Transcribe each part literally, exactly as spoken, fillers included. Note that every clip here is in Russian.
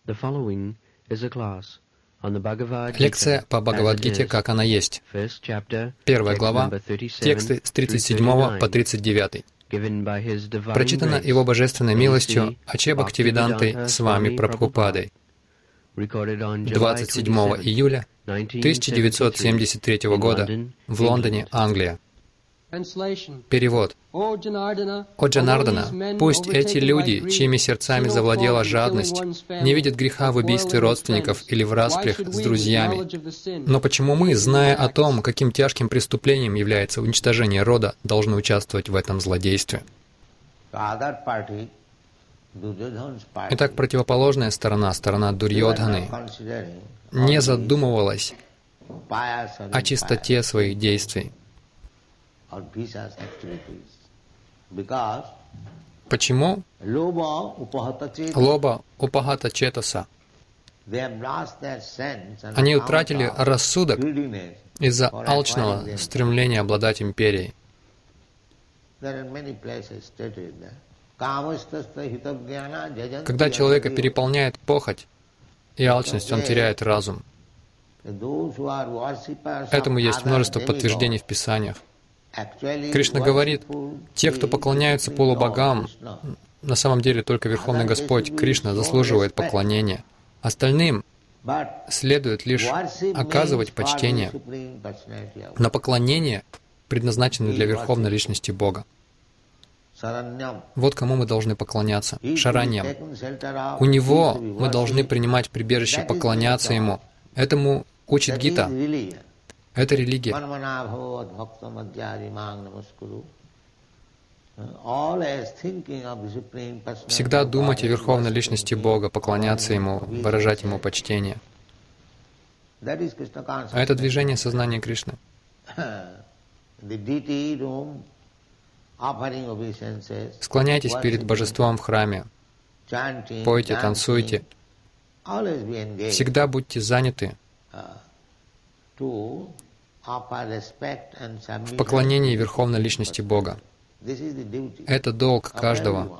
Лекция по Бхагавад-гите, как она есть. Первая глава, тексты с тридцать седьмого по тридцать девятый. Прочитано Его Божественной милостью Аче Бхактивидантой Свами Прабхупадой двадцать седьмого июля тысяча девятьсот семьдесят третьего года в Лондоне, Англия. Перевод. «О Джанардана, пусть эти люди, чьими сердцами завладела жадность, не видят греха в убийстве родственников или в распрях с друзьями. Но почему мы, зная о том, каким тяжким преступлением является уничтожение рода, должны участвовать в этом злодействе?» Итак, противоположная сторона, сторона Дурьёдханы, не задумывалась о чистоте своих действий. Почему? Лоба упахата четаса. Они утратили рассудок из-за алчного стремления обладать империей. Когда человека переполняет похоть и алчность, он теряет разум. Этому есть множество подтверждений в Писаниях. Кришна говорит, те, кто поклоняются полубогам, на самом деле только Верховный Господь, Кришна, заслуживает поклонения. Остальным следует лишь оказывать почтение. Но поклонение предназначено для Верховной Личности Бога. Вот кому мы должны поклоняться. Шараньям. У Него мы должны принимать прибежище, поклоняться Ему. Этому учит Гита. Это религия. Всегда думать о Верховной Личности Бога, поклоняться Ему, выражать Ему почтение. А это движение сознания Кришны. Склоняйтесь перед Божеством в храме, пойте, танцуйте. Всегда будьте заняты в поклонении Верховной Личности Бога. Это долг каждого.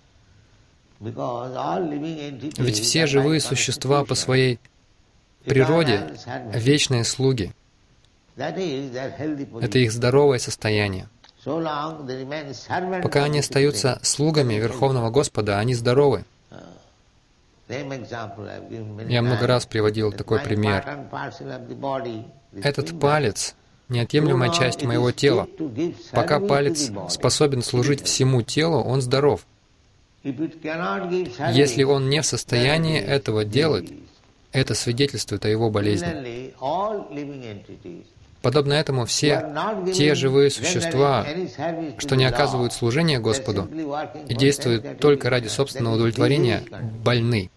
Ведь все живые существа по своей природе — вечные слуги. Это их здоровое состояние. Пока они остаются слугами Верховного Господа, они здоровы. Я много раз приводил такой пример. Этот палец — неотъемлемая часть моего тела. Пока палец способен служить всему телу, он здоров. Если он не в состоянии этого делать, это свидетельствует о его болезни. Подобно этому все те живые существа, что не оказывают служения Господу и действуют только ради собственного удовлетворения, больны.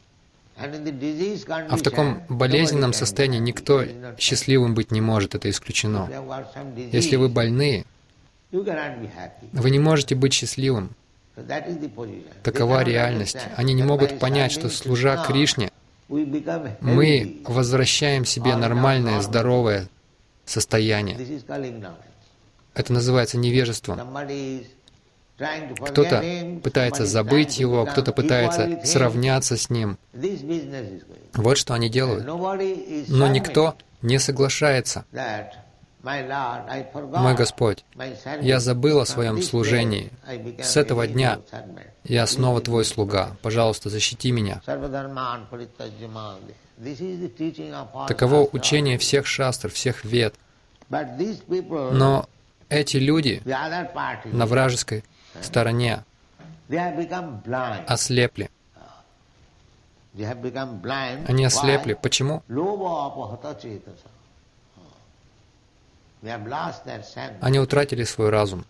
А в таком болезненном состоянии никто счастливым быть не может, это исключено. Если вы больны, вы не можете быть счастливым. Такова реальность. Они не могут понять, что, служа Кришне, мы возвращаем себе нормальное, здоровое состояние. Это называется невежеством. Кто-то пытается забыть его, кто-то пытается сравняться с ним. Вот что они делают. Но никто не соглашается. Мой Господь, я забыл о своем служении. С этого дня я снова Твой слуга. Пожалуйста, защити меня. Таково учение всех шастр, всех вед. Но эти люди на вражеской стороне ослепли. Они ослепли. Почему? Они утратили свой разум.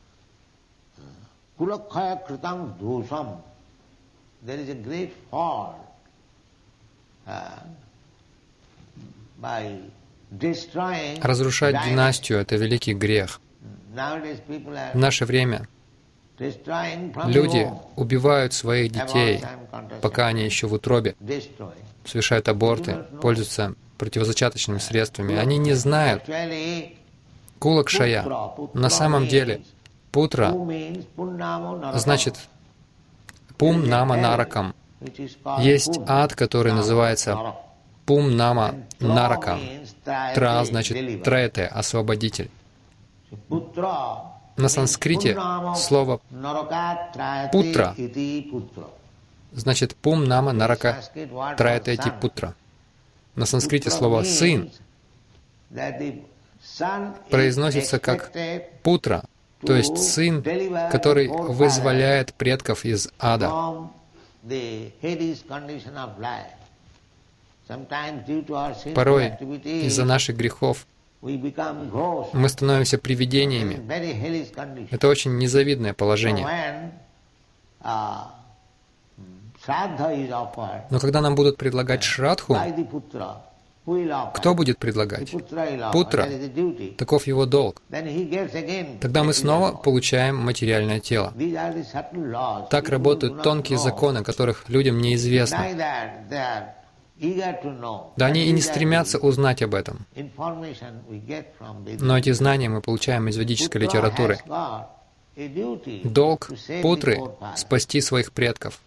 Разрушать династию — это великий грех. В наше время люди убивают своих детей, пока они еще в утробе, совершают аборты, пользуются противозачаточными средствами. Они не знают. Кулакшая. На самом деле, путра значит пум нама наракам. Есть ад, который называется Пум-нама Нарака. Тра значит Трете, освободитель. На санскрите слово «путра» значит Пум-нама Нарака Трете Ти Путра. На санскрите слово «сын» произносится как «путра», то есть сын, который вызволяет предков из ада. Порой из-за наших грехов мы становимся привидениями. Это очень незавидное положение. Но когда нам будут предлагать шрадху, кто будет предлагать? Путра. Таков его долг. Тогда мы снова получаем материальное тело. Так работают тонкие законы, которых людям неизвестно. Да они и не стремятся узнать об этом. Но эти знания мы получаем из ведической литературы. Долг Путры — спасти своих предков.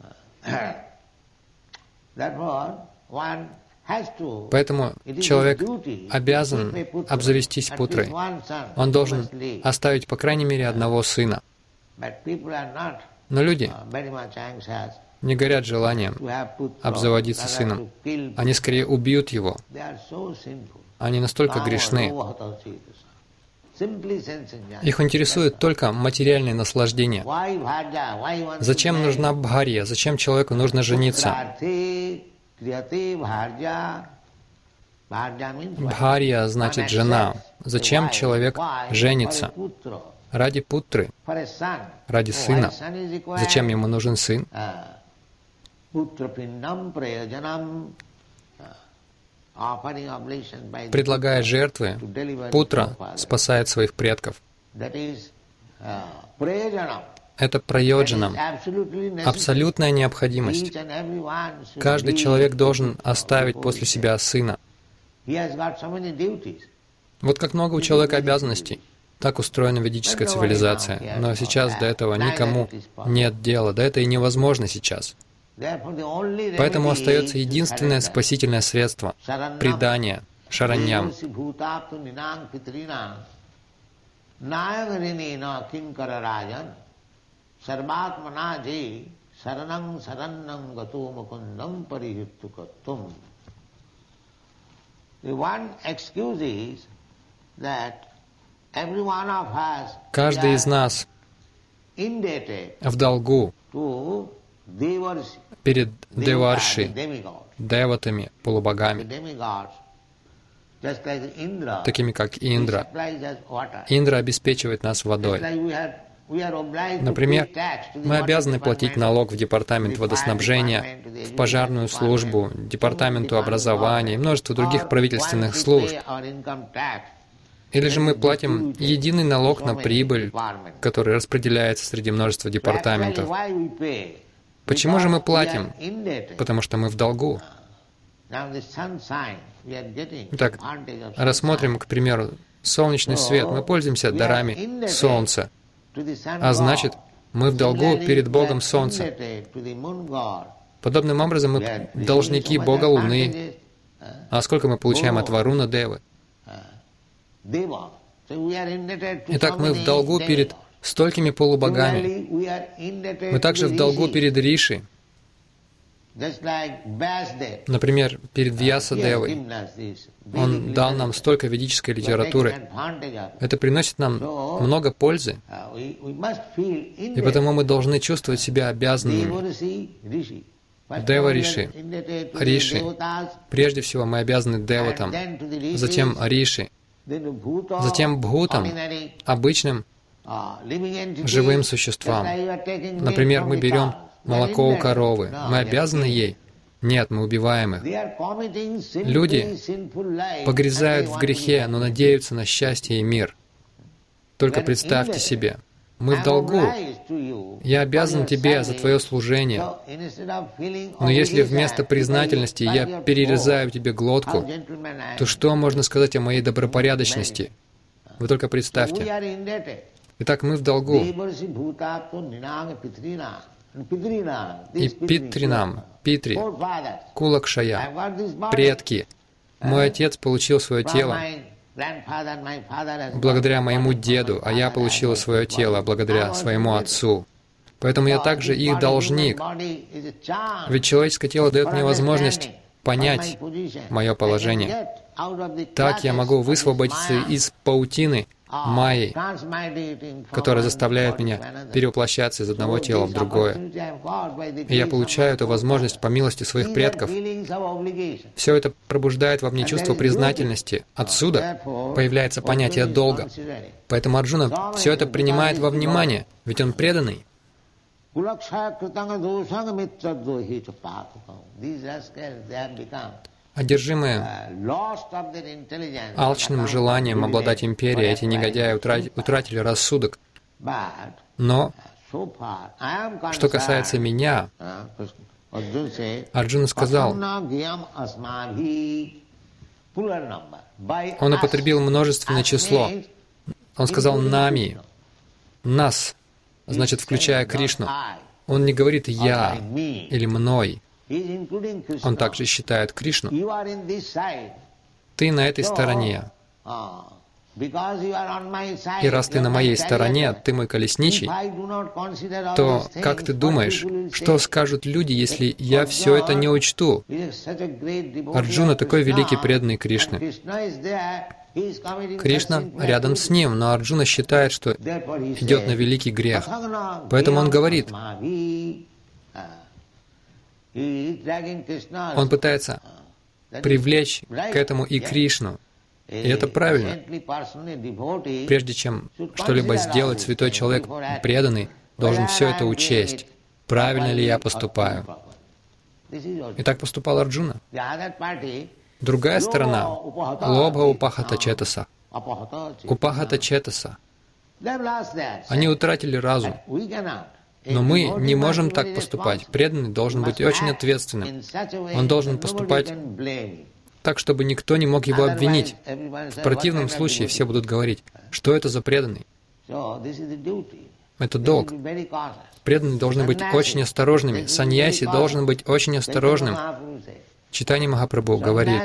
Поэтому человек обязан обзавестись Путрой. Он должен оставить по крайней мере одного сына. Но люди не горят желанием обзаводиться сыном. Они скорее убьют его. Они настолько грешны. Их интересует только материальное наслаждение. Зачем нужна бхарья? Зачем человеку нужно жениться? Бхарья значит жена. Зачем человек женится? Ради путры, ради сына. Зачем ему нужен сын? Предлагая жертвы, путра спасает своих предков. Это прайоджанам, абсолютная необходимость. Каждый человек должен оставить после себя сына. Вот как много у человека обязанностей. Так устроена ведическая цивилизация. Но сейчас до этого никому нет дела. Да это и невозможно сейчас. Поэтому остается единственное спасительное средство — предание, шараньям. Каждый из нас в долгу перед деварши, деватами, полубогами, такими как Индра. Индра обеспечивает нас водой. Например, мы обязаны платить налог в департамент водоснабжения, в пожарную службу, департаменту образования и множество других правительственных служб. Или же мы платим единый налог на прибыль, который распределяется среди множества департаментов. Почему же мы платим? Потому что мы в долгу. Итак, рассмотрим, к примеру, солнечный свет. Мы пользуемся дарами солнца. А значит, мы в долгу перед Богом Солнца. Подобным образом мы должники Бога Луны. А сколько мы получаем от Варуна Девы? Итак, мы в долгу перед столькими полубогами. Мы также в долгу перед Риши. Например, перед Вьясадевой. Он дал нам столько ведической литературы. Это приносит нам много пользы. И потому мы должны чувствовать себя обязанными. Дева Риши, Риши. Прежде всего мы обязаны Деватам, затем Риши, затем Бхутам, обычным живым существам. Например, мы берем молоко у коровы. Мы обязаны ей? Нет, мы убиваем их. Люди погрязают в грехе, но надеются на счастье и мир. Только представьте себе, мы в долгу. Я обязан тебе за твое служение. Но если вместо признательности я перерезаю тебе глотку, то что можно сказать о моей добропорядочности? Вы только представьте. Итак, мы в долгу. и Питринам, Питри, Кулакшая, предки. Мой отец получил свое тело благодаря моему деду, а я получила свое тело благодаря своему отцу. Поэтому я также их должник. Ведь человеческое тело дает мне возможность понять мое положение. Так я могу высвободиться из паутины майи, которая заставляет меня перевоплощаться из одного тела в другое. И я получаю эту возможность по милости своих предков. Все это пробуждает во мне чувство признательности. Отсюда появляется понятие долга. Поэтому Арджуна все это принимает во внимание, ведь он преданный. Одержимые алчным желанием обладать империей, эти негодяи утратили рассудок. Но, что касается меня, Арджуна сказал, он употребил множественное число. Он сказал «нами», «нас», значит, включая Кришну. Он не говорит «я» или «мной». Он также считает Кришну. Ты на этой стороне. И раз ты на моей стороне, ты мой колесничий, то как ты думаешь, что скажут люди, если я все это не учту? Арджуна такой великий преданный Кришны. Кришна рядом с ним, но Арджуна считает, что идет на великий грех. Поэтому он говорит, он пытается привлечь к этому и Кришну. И это правильно. Прежде чем что-либо сделать, святой человек, преданный, должен все это учесть. Правильно ли я поступаю? И так поступал Арджуна. Другая сторона — лобха упахата четаса. Упахата четаса. Они утратили разум. Но мы не можем так поступать. Преданный должен быть очень ответственным. Он должен поступать так, чтобы никто не мог его обвинить. В противном случае все будут говорить, что это за преданный. Это долг. Преданные должны быть очень осторожными. Саньяси должен быть очень осторожным. Чайтанья Махапрабху говорит,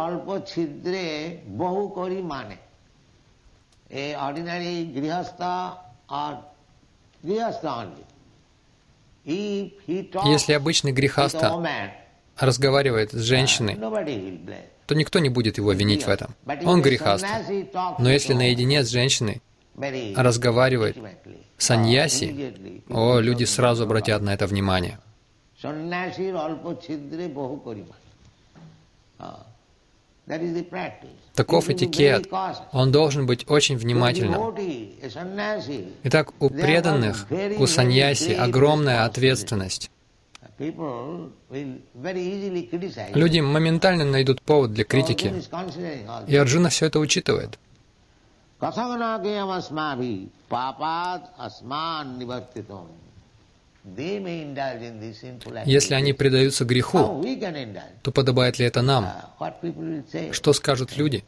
если обычный грихаста разговаривает с женщиной, то никто не будет его винить в этом. Он грихаста. Но если наедине с женщиной разговаривает саньяси, о, люди сразу обратят на это внимание. Таков этикет. Он должен быть очень внимательным. Итак, у преданных, у саньяси огромная ответственность. Люди моментально найдут повод для критики. И Арджуна все это учитывает. Если они предаются греху, то подобает ли это нам? Что скажут люди?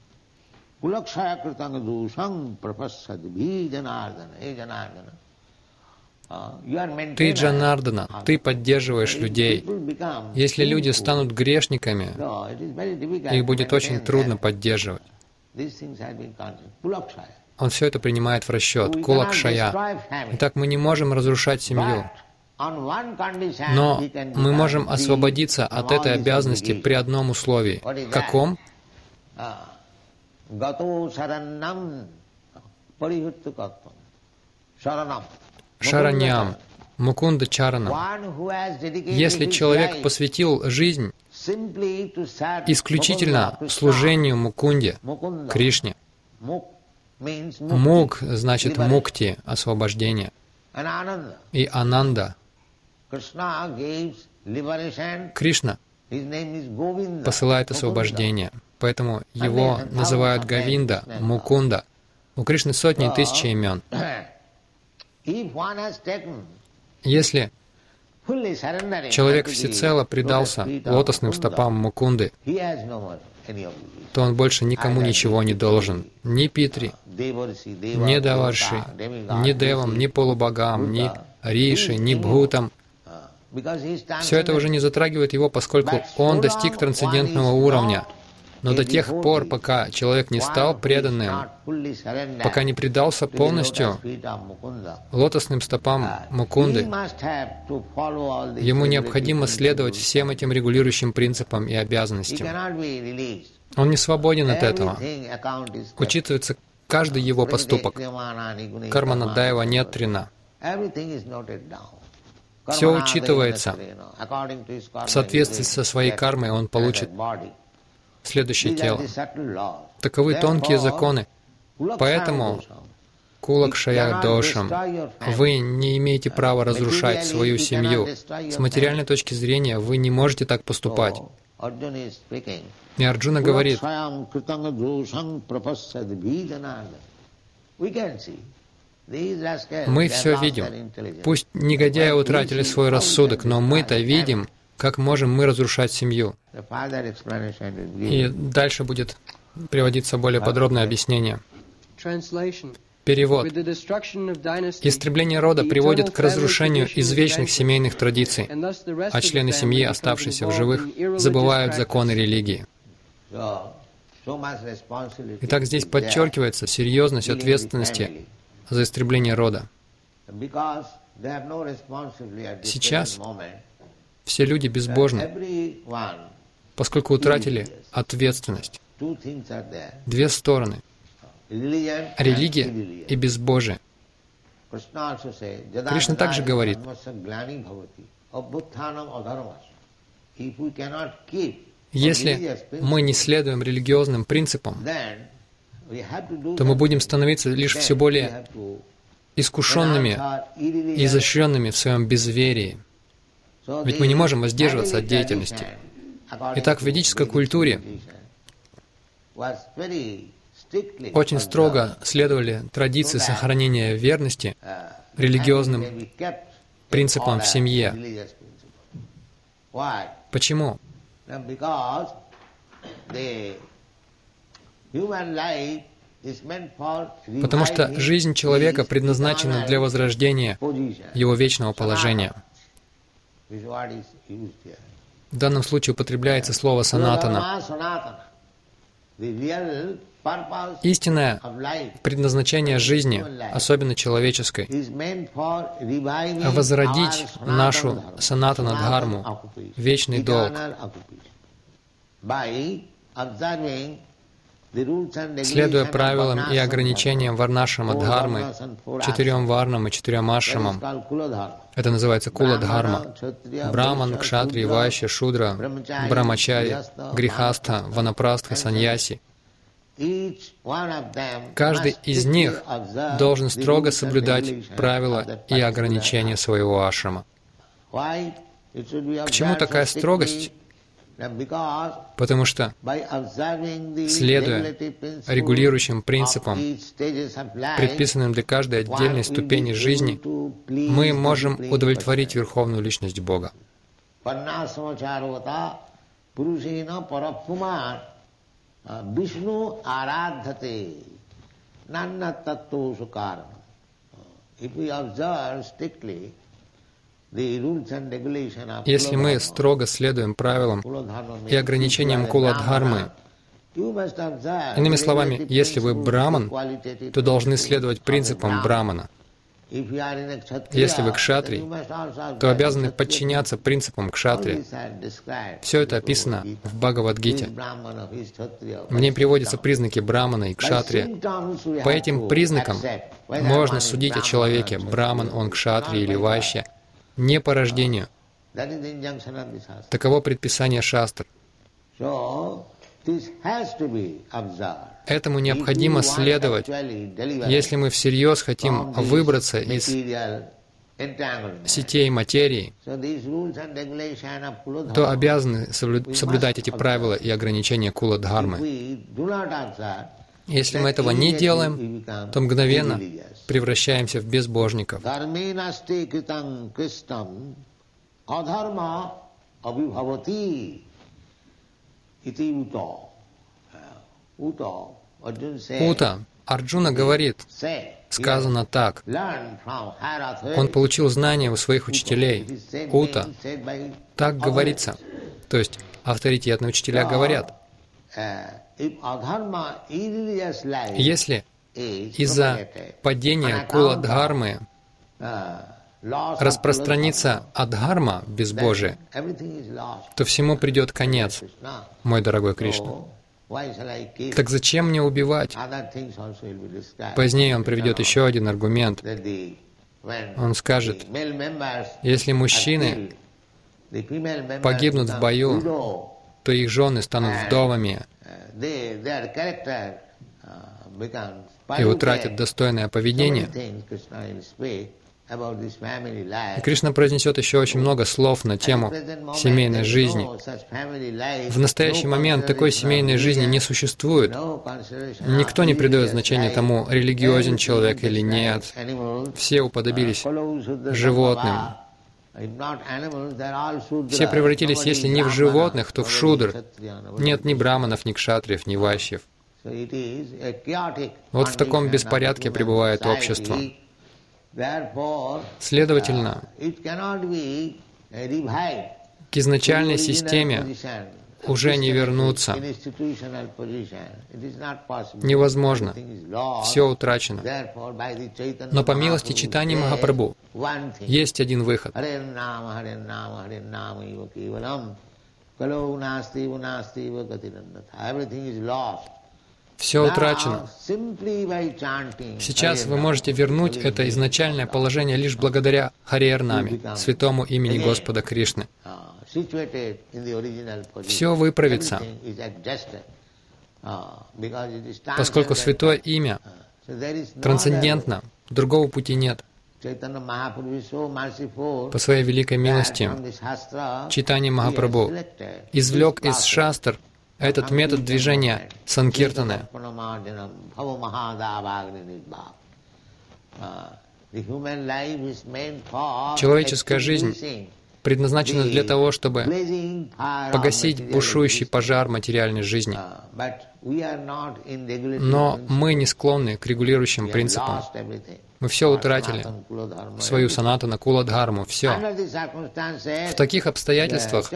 Ты, Джанардана, ты поддерживаешь людей. Если люди станут грешниками, их будет очень трудно поддерживать. Он все это принимает в расчет. Кулакшая. Итак, мы не можем разрушать семью. Но мы можем освободиться от этой обязанности при одном условии. Каком? Шараньям, Мукунда Чаранам. Если человек посвятил жизнь исключительно служению Мукунде, Кришне, Мук значит мукти, освобождение, и Ананда. Кришна посылает освобождение, поэтому его называют Говинда, Мукунда. У Кришны сотни и тысячи имен. Если человек всецело предался лотосным стопам Мукунды, то он больше никому ничего не должен. Ни Питри, ни Даварши, ни Девам, ни полубогам, ни Риши, ни Бхутам, Все это уже не затрагивает его, поскольку он достиг трансцендентного уровня. Но до тех пор, пока человек не стал преданным, пока не предался полностью лотосным стопам Мукунды, ему необходимо следовать всем этим регулирующим принципам и обязанностям. Он не свободен от этого. Учитывается каждый его поступок. Карманадайва нетрина. Все учитывается. В соответствии со своей кармой он получит следующее тело. Таковы тонкие законы. Поэтому, Кулакшая дошам, вы не имеете права разрушать свою семью. С материальной точки зрения вы не можете так поступать. И Арджуна говорит, мы все видим. Пусть негодяи утратили свой рассудок, но мы-то видим, как можем мы разрушать семью. И дальше будет приводиться более подробное объяснение. Перевод. Истребление рода приводит к разрушению извечных семейных традиций, а члены семьи, оставшиеся в живых, забывают законы религии. Итак, здесь подчеркивается серьезность ответственности за истребление рода. Сейчас все люди безбожны, поскольку утратили ответственность. Две стороны — религия и безбожие. Кришна также говорит, если мы не следуем религиозным принципам, то мы будем становиться лишь все более искушенными и изощренными в своем безверии. Ведь мы не можем воздерживаться от деятельности. Итак, в ведической культуре очень строго следовали традиции сохранения верности религиозным принципам в семье. Почему? Потому что жизнь человека предназначена для возрождения его вечного положения. В данном случае употребляется слово «санатана». Истинное предназначение жизни, особенно человеческой, возродить нашу санатана-дхарму, вечный долг, следуя правилам и ограничениям варнашрама-дхармы, четырем варнам и четырем ашрамам. Это называется кула-дхарма. Браман, кшатри, вайшья, шудра, брамачари, грихастха, ванапрастха, саньяси. Каждый из них должен строго соблюдать правила и ограничения своего ашрама. К чему такая строгость? Потому что, следуя регулирующим принципам, предписанным для каждой отдельной ступени жизни, мы можем удовлетворить Верховную Личность Бога. Если мы строго следуем правилам и ограничениям кула-дхармы, иными словами, если вы браман, то должны следовать принципам брамана. Если вы кшатри, то обязаны подчиняться принципам кшатри. Все это описано в Бхагавад-гите. В ней приводятся признаки брамана и кшатрия. По этим признакам можно судить о человеке, браман он, кшатри или вайшья, не по рождению. Таково предписание шастр. Этому необходимо следовать, если мы всерьез хотим выбраться из сетей материи, то обязаны соблюдать эти правила и ограничения кула-дхармы. Если мы этого не делаем, то мгновенно превращаемся в безбожников. Ута Арджуна говорит, сказано так. Он получил знания у своих учителей. Ута. Так говорится. То есть авторитетные учителя говорят. Если из-за падения кула-дхармы распространится адхарма, безбожие, то всему придет конец, мой дорогой Кришна. Так зачем мне убивать? Позднее он приведет еще один аргумент. Он скажет, если мужчины погибнут в бою, то их жены станут вдовами и утратят достойное поведение. И Кришна произнесет еще очень много слов на тему семейной жизни. В настоящий момент такой семейной жизни не существует. Никто не придает значения тому, религиозен человек или нет. Все уподобились животным. Все превратились, если не в животных, то в шудр. Нет ни браманов, ни кшатриев, ни вайшьев. Вот в таком беспорядке пребывает общество. Следовательно, к изначальной системе уже не вернуться. Невозможно. Все утрачено. Но по милости Чайтаньи Махапрабху есть один выход. Все утрачено. Сейчас вы можете вернуть это изначальное положение лишь благодаря Хари-Наме, святому имени Господа Кришны. Все выправится, поскольку святое имя трансцендентно, другого пути нет. По своей великой милости Чайтанья Махапрабху извлек из шастр этот метод движения санкиртаны. Человеческая жизнь предназначена для того, чтобы погасить бушующий пожар материальной жизни. Но мы не склонны к регулирующим принципам. Мы все утратили. Свою санатана, кула-дхарму, все. В таких обстоятельствах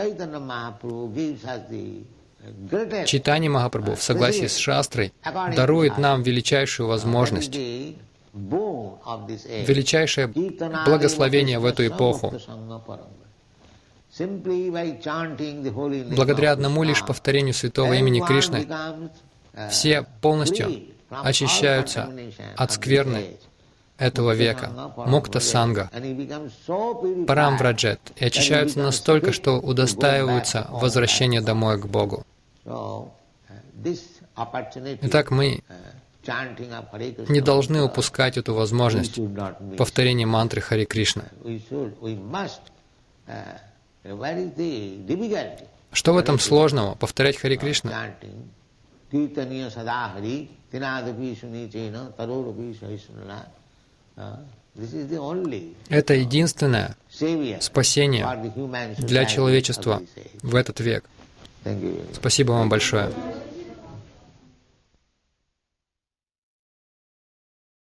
Чайтанья Махапрабху в согласии с шастрой дарует нам величайшую возможность, величайшее благословение в эту эпоху. Благодаря одному лишь повторению святого имени Кришны все полностью очищаются от скверны этого века, мукта-санга, парам-враджет, и очищаются настолько, что удостаиваются возвращения домой к Богу. Итак, мы не должны упускать эту возможность повторения мантры Хари Кришна. Что в этом сложного? Повторять Хари Кришна? Это единственное спасение для человечества в этот век. Спасибо вам большое.